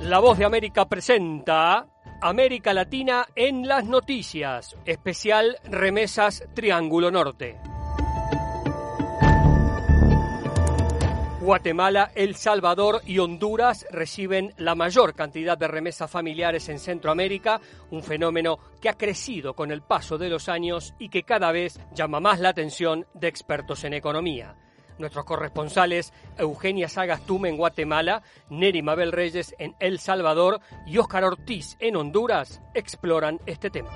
La Voz de América presenta América Latina en las noticias, especial Remesas Triángulo Norte. Guatemala, El Salvador y Honduras reciben la mayor cantidad de remesas familiares en Centroamérica, un fenómeno que ha crecido con el paso de los años y que cada vez llama más la atención de expertos en economía. Nuestros corresponsales Eugenia Sagastume en Guatemala, Neri Mabel Reyes en El Salvador y Óscar Ortiz en Honduras exploran este tema.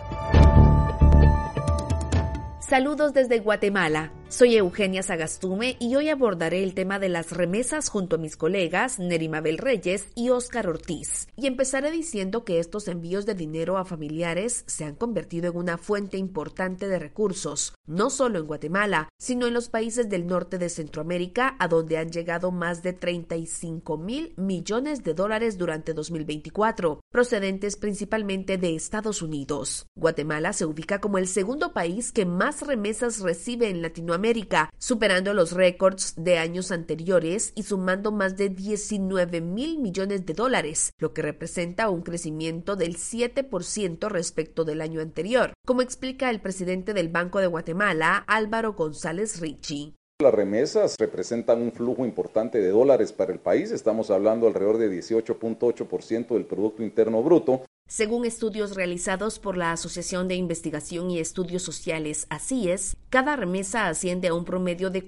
Saludos desde Guatemala. Soy Eugenia Sagastume y hoy abordaré el tema de las remesas junto a mis colegas Neri Mabel Reyes y Óscar Ortiz. Y empezaré diciendo que estos envíos de dinero a familiares se han convertido en una fuente importante de recursos, no solo en Guatemala, sino en los países del norte de Centroamérica, a donde han llegado más de 35,000 millones de dólares durante 2024, procedentes principalmente de Estados Unidos. Guatemala se ubica como el segundo país que más remesas recibe en Latinoamérica, superando los récords de años anteriores y sumando más de 19,000 millones de dólares, lo que representa un crecimiento del 7% respecto del año anterior, como explica el presidente del Banco de Guatemala, Álvaro González Richie. Las remesas representan un flujo importante de dólares para el país, estamos hablando alrededor de 18.8% del Producto Interno Bruto. Según estudios realizados por la Asociación de Investigación y Estudios Sociales, ASIES, cada remesa asciende a un promedio de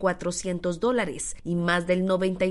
$400 y más del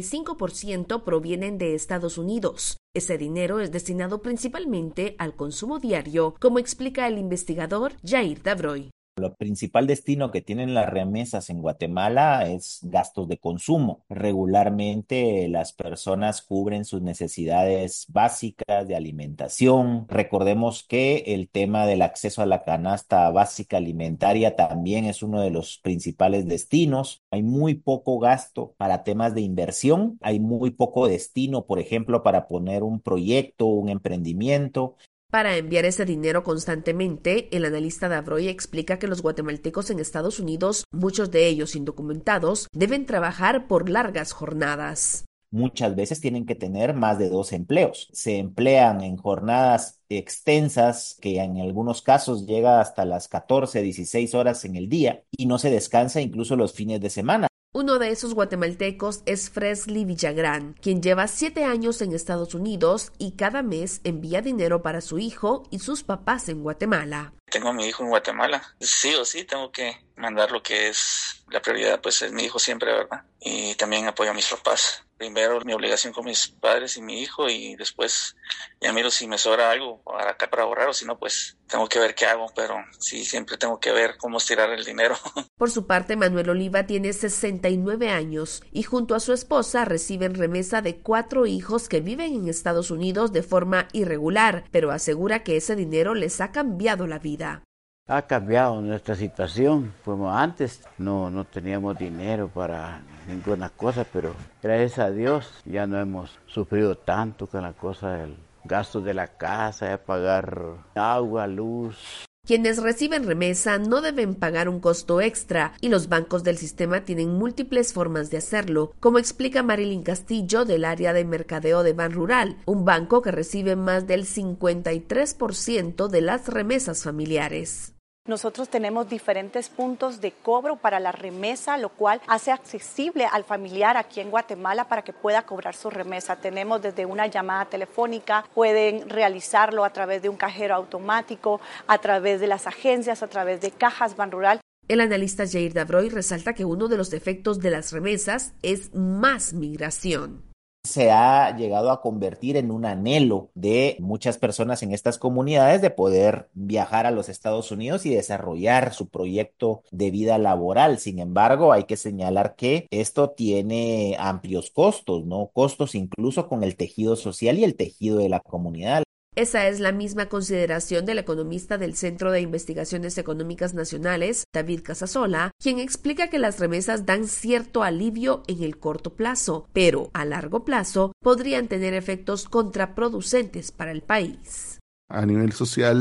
95% provienen de Estados Unidos. Ese dinero es destinado principalmente al consumo diario, como explica el investigador Jair Davroy. Lo principal destino que tienen las remesas en Guatemala es gastos de consumo. Regularmente las personas cubren sus necesidades básicas de alimentación. Recordemos que el tema del acceso a la canasta básica alimentaria también es uno de los principales destinos. Hay muy poco gasto para temas de inversión. Hay muy poco destino, por ejemplo, para poner un proyecto, un emprendimiento. Para enviar ese dinero constantemente, el analista Davroy explica que los guatemaltecos en Estados Unidos, muchos de ellos indocumentados, deben trabajar por largas jornadas. Muchas veces tienen que tener más de 2 empleos. Se emplean en jornadas extensas que en algunos casos llega hasta las 14, 16 horas en el día y no se descansa incluso los fines de semana. Uno de esos guatemaltecos es Fresley Villagrán, quien lleva 7 años en Estados Unidos y cada mes envía dinero para su hijo y sus papás en Guatemala. Tengo a mi hijo en Guatemala. Sí o sí tengo que mandar lo que es la prioridad, pues es mi hijo siempre, ¿verdad? Y también apoyo a mis papás. Primero mi obligación con mis padres y mi hijo y después ya miro si me sobra algo para acá para ahorrar o si no, pues tengo que ver qué hago, pero sí, siempre tengo que ver cómo estirar el dinero. Por su parte, Manuel Oliva tiene 69 años y junto a su esposa reciben remesa de 4 hijos que viven en Estados Unidos de forma irregular, pero asegura que ese dinero les ha cambiado la vida. Ha cambiado nuestra situación, como antes no teníamos dinero para ninguna cosa, pero gracias a Dios ya no hemos sufrido tanto con la cosa del gasto de la casa, de pagar agua, luz. Quienes reciben remesa no deben pagar un costo extra y los bancos del sistema tienen múltiples formas de hacerlo, como explica Marilyn Castillo del área de mercadeo de Banrural, un banco que recibe más del 53% de las remesas familiares. Nosotros tenemos diferentes puntos de cobro para la remesa, lo cual hace accesible al familiar aquí en Guatemala para que pueda cobrar su remesa. Tenemos desde una llamada telefónica, pueden realizarlo a través de un cajero automático, a través de las agencias, a través de cajas Banrural. El analista Jair Davroy resalta que uno de los efectos de las remesas es más migración. Se ha llegado a convertir en un anhelo de muchas personas en estas comunidades de poder viajar a los Estados Unidos y desarrollar su proyecto de vida laboral. Sin embargo, hay que señalar que esto tiene amplios costos, ¿no? Costos incluso con el tejido social y el tejido de la comunidad. Esa es la misma consideración del economista del Centro de Investigaciones Económicas Nacionales, David Casasola, quien explica que las remesas dan cierto alivio en el corto plazo, pero a largo plazo podrían tener efectos contraproducentes para el país. A nivel social,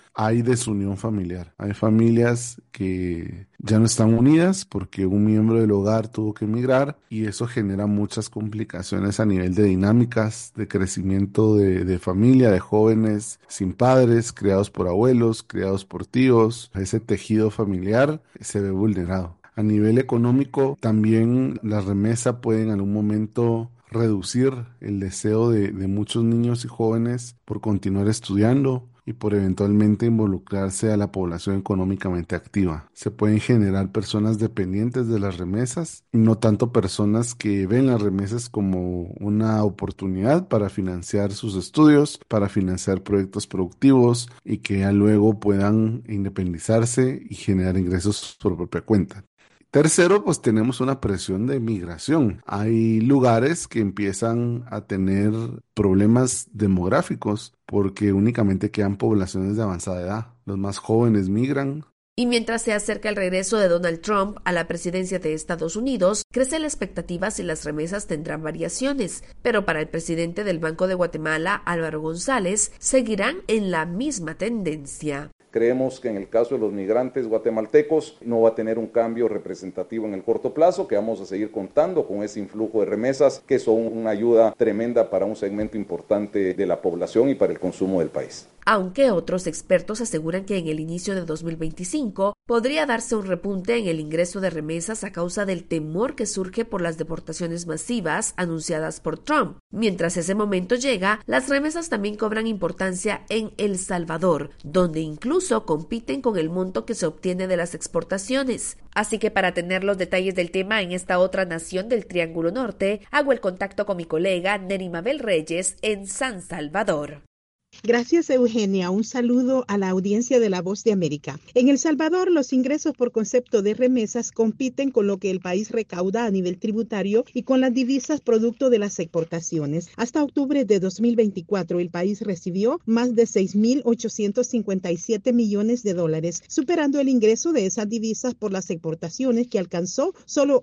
hay desunión familiar. Hay familias que ya no están unidas porque un miembro del hogar tuvo que emigrar y eso genera muchas complicaciones a nivel de dinámicas, de crecimiento de familia, de jóvenes sin padres, criados por abuelos, criados por tíos. Ese tejido familiar se ve vulnerado. A nivel económico, también las remesas pueden en algún momento reducir el deseo de muchos niños y jóvenes por continuar estudiando y por eventualmente involucrarse a la población económicamente activa. Se pueden generar personas dependientes de las remesas y no tanto personas que ven las remesas como una oportunidad para financiar sus estudios, para financiar proyectos productivos y que ya luego puedan independizarse y generar ingresos por propia cuenta. Tercero, pues tenemos una presión de migración. Hay lugares que empiezan a tener problemas demográficos porque únicamente quedan poblaciones de avanzada edad. Los más jóvenes migran. Y mientras se acerca el regreso de Donald Trump a la presidencia de Estados Unidos, crece la expectativa si las remesas tendrán variaciones. Pero para el presidente del Banco de Guatemala, Álvaro González, seguirán en la misma tendencia. Creemos que en el caso de los migrantes guatemaltecos no va a tener un cambio representativo en el corto plazo, que vamos a seguir contando con ese influjo de remesas que son una ayuda tremenda para un segmento importante de la población y para el consumo del país. Aunque otros expertos aseguran que en el inicio de 2025 podría darse un repunte en el ingreso de remesas a causa del temor que surge por las deportaciones masivas anunciadas por Trump. Mientras ese momento llega, las remesas también cobran importancia en El Salvador, donde incluso compiten con el monto que se obtiene de las exportaciones. Así que para tener los detalles del tema en esta otra nación del Triángulo Norte, hago el contacto con mi colega Nerimabel Reyes en San Salvador. Gracias, Eugenia. Un saludo a la audiencia de La Voz de América. En El Salvador, los ingresos por concepto de remesas compiten con lo que el país recauda a nivel tributario y con las divisas producto de las exportaciones. Hasta octubre de 2024, el país recibió más de 6.857 millones de dólares, superando el ingreso de esas divisas por las exportaciones que alcanzó solo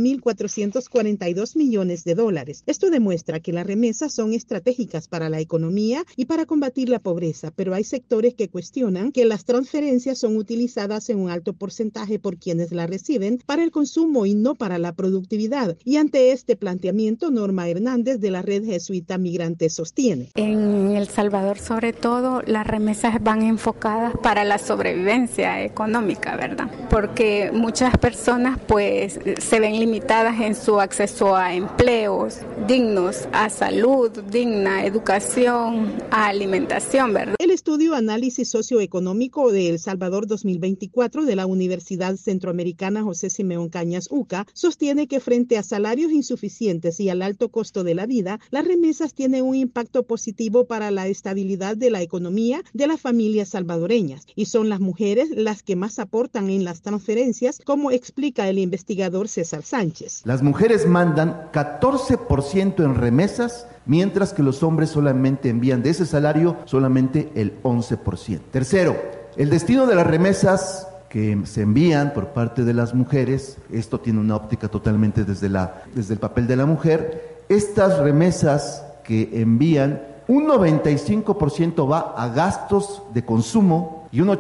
5.442 millones de dólares. Esto demuestra que las remesas son estratégicas para la economía y para combatir la pobreza, pero hay sectores que cuestionan que las transferencias son utilizadas en un alto porcentaje por quienes las reciben para el consumo y no para la productividad. Y ante este planteamiento, Norma Hernández de la Red Jesuita Migrante sostiene. En El Salvador, sobre todo, las remesas van enfocadas para la sobrevivencia económica, ¿verdad? Porque muchas personas pues se ven limitadas en su acceso a empleos dignos, a salud digna, educación, a alimentación, ¿verdad? El estudio Análisis Socioeconómico de El Salvador 2024 de la Universidad Centroamericana José Simeón Cañas UCA sostiene que frente a salarios insuficientes y al alto costo de la vida, las remesas tienen un impacto positivo para la estabilidad de la economía de las familias salvadoreñas y son las mujeres las que más aportan en las transferencias, como explica el investigador César Sánchez. Las mujeres mandan 14% en remesas, mientras que los hombres solamente envían de ese salario solamente el 11%. Tercero, el destino de las remesas que se envían por parte de las mujeres, esto tiene una óptica totalmente desde el papel de la mujer. Estas remesas que envían, un 95% va a gastos de consumo y un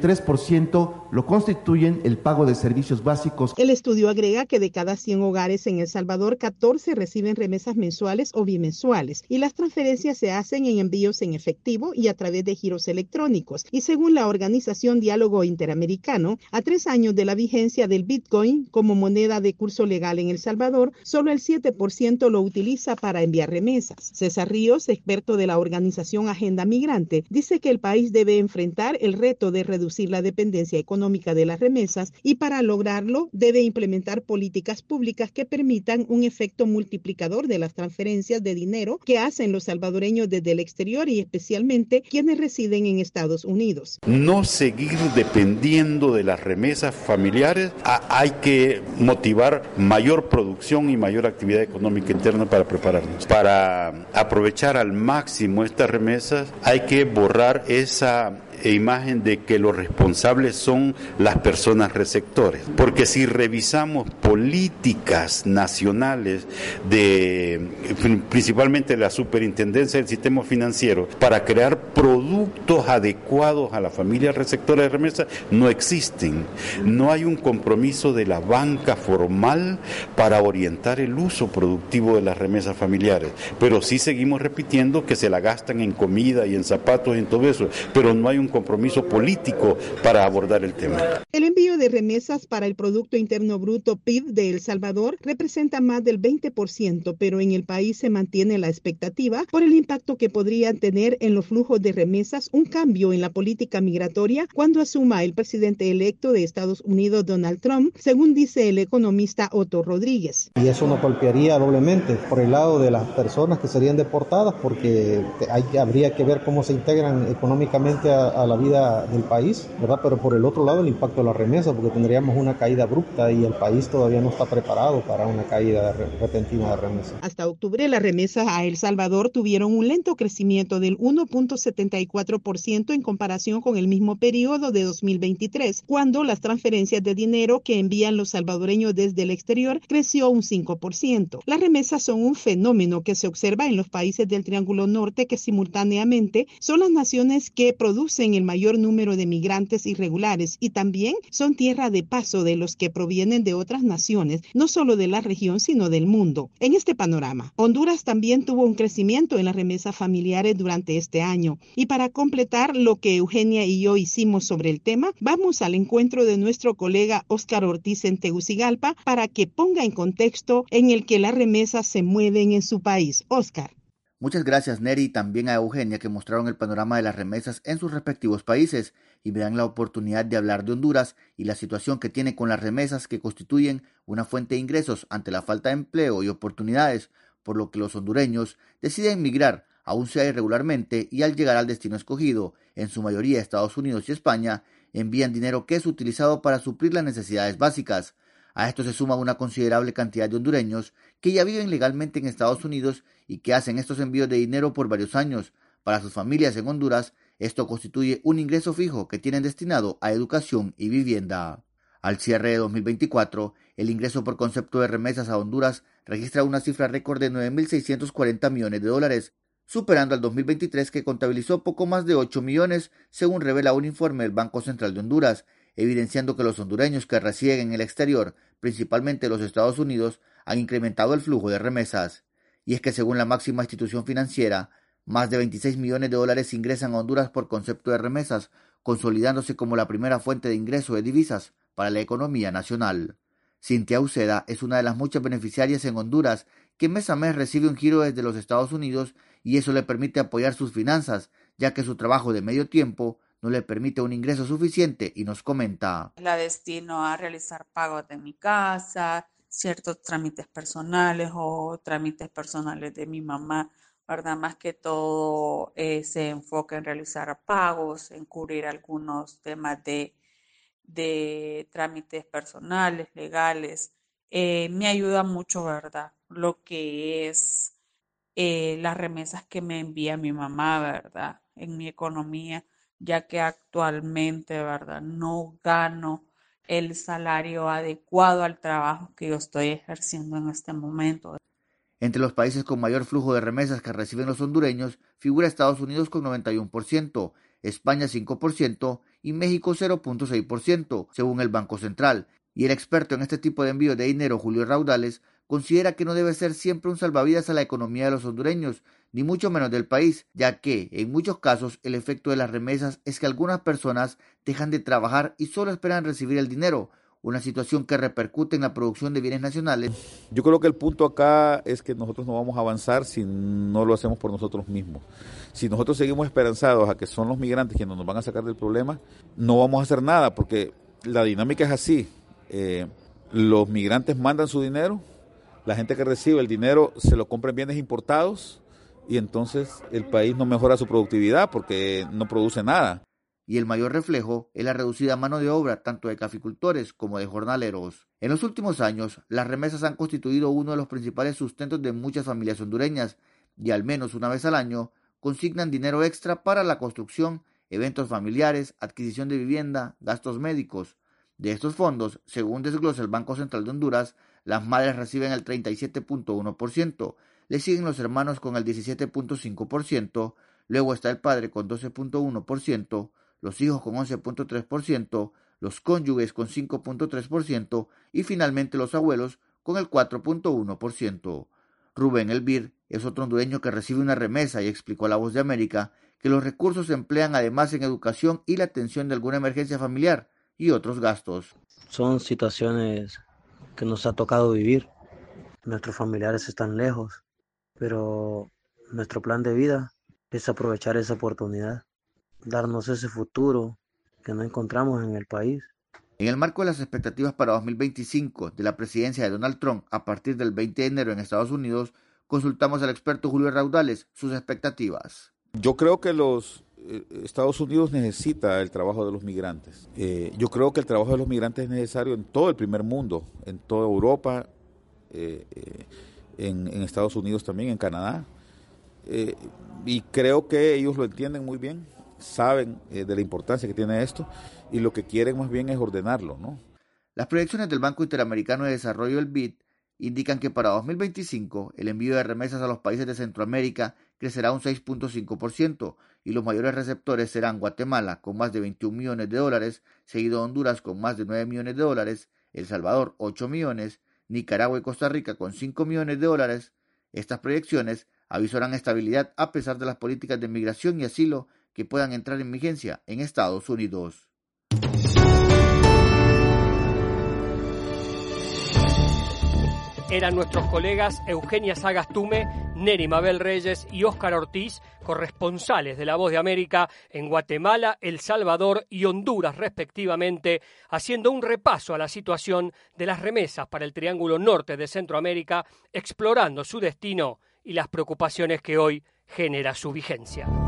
83% lo constituyen el pago de servicios básicos. El estudio agrega que de cada 100 hogares en El Salvador, 14 reciben remesas mensuales o bimensuales y las transferencias se hacen en envíos en efectivo y a través de giros electrónicos. Y según la organización Diálogo Interamericano, a 3 años de la vigencia del Bitcoin como moneda de curso legal en El Salvador, solo el 7% lo utiliza para enviar remesas. César Ríos, experto de la organización Agenda Migrante, dice que el país debe enfrentar el reto de reducir la dependencia económica de las remesas y para lograrlo debe implementar políticas públicas que permitan un efecto multiplicador de las transferencias de dinero que hacen los salvadoreños desde el exterior y especialmente quienes residen en Estados Unidos. No seguir dependiendo de las remesas familiares, hay que motivar mayor producción y mayor actividad económica interna para prepararnos. Para aprovechar al máximo estas remesas hay que borrar esa imagen de que los responsables son las personas receptores. Porque si revisamos políticas nacionales principalmente la Superintendencia del Sistema Financiero para crear productos adecuados a la familia receptora de remesas, no existen. No hay un compromiso de la banca formal para orientar el uso productivo de las remesas familiares, pero sí seguimos repitiendo que se la gastan en comida y en zapatos y en todo eso, pero no hay un compromiso político para abordar el tema. El envío de remesas para el Producto Interno Bruto PIB de El Salvador representa más del 20%, pero en el país se mantiene la expectativa por el impacto que podría tener en los flujos de remesas un cambio en la política migratoria cuando asuma el presidente electo de Estados Unidos, Donald Trump, según dice el economista Otto Rodríguez. Y eso nos golpearía doblemente por el lado de las personas que serían deportadas, porque habría que ver cómo se integran económicamente a la vida del país, ¿verdad? Pero por el otro lado el impacto de la remesa, porque tendríamos una caída abrupta y el país todavía no está preparado para una caída repentina de remesas. Hasta octubre las remesas a El Salvador tuvieron un lento crecimiento del 1.74% en comparación con el mismo periodo de 2023, cuando las transferencias de dinero que envían los salvadoreños desde el exterior creció un 5%. Las remesas son un fenómeno que se observa en los países del Triángulo Norte, que simultáneamente son las naciones que producen el mayor número de migrantes irregulares y también son tierra de paso de los que provienen de otras naciones, no solo de la región, sino del mundo. En este panorama, Honduras también tuvo un crecimiento en las remesas familiares durante este año. Y para completar lo que Eugenia y yo hicimos sobre el tema, vamos al encuentro de nuestro colega Óscar Ortiz en Tegucigalpa para que ponga en contexto en el que las remesas se mueven en su país. Óscar. Muchas gracias, Neri, y también a Eugenia, que mostraron el panorama de las remesas en sus respectivos países y me dan la oportunidad de hablar de Honduras y la situación que tiene con las remesas, que constituyen una fuente de ingresos ante la falta de empleo y oportunidades, por lo que los hondureños deciden migrar, aún sea irregularmente, y al llegar al destino escogido, en su mayoría Estados Unidos y España, envían dinero que es utilizado para suplir las necesidades básicas. A esto se suma una considerable cantidad de hondureños que ya viven legalmente en Estados Unidos y que hacen estos envíos de dinero por varios años. Para sus familias en Honduras, esto constituye un ingreso fijo que tienen destinado a educación y vivienda. Al cierre de 2024, el ingreso por concepto de remesas a Honduras registra una cifra récord de 9.640 millones de dólares, superando al 2023, que contabilizó poco más de 8 millones, según revela un informe del Banco Central de Honduras, evidenciando que los hondureños que residen en el exterior, principalmente los Estados Unidos, han incrementado el flujo de remesas. Y es que según la máxima institución financiera, más de 26 millones de dólares ingresan a Honduras por concepto de remesas, consolidándose como la primera fuente de ingreso de divisas para la economía nacional. Cintia Uceda es una de las muchas beneficiarias en Honduras que mes a mes recibe un giro desde los Estados Unidos y eso le permite apoyar sus finanzas, ya que su trabajo de medio tiempo no le permite un ingreso suficiente y nos comenta. La destino a realizar pagos de mi casa, ciertos trámites personales o trámites personales de mi mamá, ¿verdad? Más que todo se enfoca en realizar pagos, en cubrir algunos temas de trámites personales, legales. Me ayuda mucho, ¿verdad? Lo que es las remesas que me envía mi mamá, ¿verdad? En mi economía, ya que actualmente, ¿verdad? No gano el salario adecuado al trabajo que yo estoy ejerciendo en este momento. Entre los países con mayor flujo de remesas que reciben los hondureños figura Estados Unidos con 91%, España 5% y México 0.6%, según el Banco Central. Y el experto en este tipo de envíos de dinero, Julio Raudales, considera que no debe ser siempre un salvavidas a la economía de los hondureños, ni mucho menos del país, ya que, en muchos casos, el efecto de las remesas es que algunas personas dejan de trabajar y solo esperan recibir el dinero, una situación que repercute en la producción de bienes nacionales. Yo creo que el punto acá es que nosotros no vamos a avanzar si no lo hacemos por nosotros mismos. Si nosotros seguimos esperanzados a que son los migrantes quienes nos van a sacar del problema, no vamos a hacer nada, porque la dinámica es así. Los migrantes mandan su dinero, la gente que recibe el dinero se lo compra en bienes importados y entonces el país no mejora su productividad porque no produce nada. Y el mayor reflejo es la reducida mano de obra tanto de caficultores como de jornaleros. En los últimos años, las remesas han constituido uno de los principales sustentos de muchas familias hondureñas y al menos una vez al año consignan dinero extra para la construcción, eventos familiares, adquisición de vivienda, gastos médicos. De estos fondos, según desglosa el Banco Central de Honduras, las madres reciben el 37.1%, le siguen los hermanos con el 17.5%, luego está el padre con 12.1%, los hijos con 11.3%, los cónyuges con 5.3% y finalmente los abuelos con el 4.1%. Rubén Elvir es otro hondureño que recibe una remesa y explicó a La Voz de América que los recursos se emplean además en educación y la atención de alguna emergencia familiar y otros gastos. Son situaciones que nos ha tocado vivir. Nuestros familiares están lejos, pero nuestro plan de vida es aprovechar esa oportunidad, darnos ese futuro que no encontramos en el país. En el marco de las expectativas para 2025 de la presidencia de Donald Trump a partir del 20 de enero en Estados Unidos, consultamos al experto Julio Raudales sus expectativas. Yo creo que los Estados Unidos necesita el trabajo de los migrantes. Yo creo que el trabajo de los migrantes es necesario en todo el primer mundo, en toda Europa, en Estados Unidos también, en Canadá. Y creo que ellos lo entienden muy bien, saben de la importancia que tiene esto y lo que quieren más bien es ordenarlo, ¿no? Las proyecciones del Banco Interamericano de Desarrollo, el BID, indican que para 2025 el envío de remesas a los países de Centroamérica crecerá un 6.5% y los mayores receptores serán Guatemala con más de 21 millones de dólares, seguido Honduras con más de 9 millones de dólares, El Salvador 8 millones, Nicaragua y Costa Rica con 5 millones de dólares. Estas proyecciones avisorán estabilidad a pesar de las políticas de migración y asilo que puedan entrar en vigencia en Estados Unidos. Eran nuestros colegas Eugenia Sagastume, Neri Mabel Reyes y Óscar Ortiz, corresponsales de La Voz de América en Guatemala, El Salvador y Honduras respectivamente, haciendo un repaso a la situación de las remesas para el Triángulo Norte de Centroamérica, explorando su destino y las preocupaciones que hoy genera su vigencia.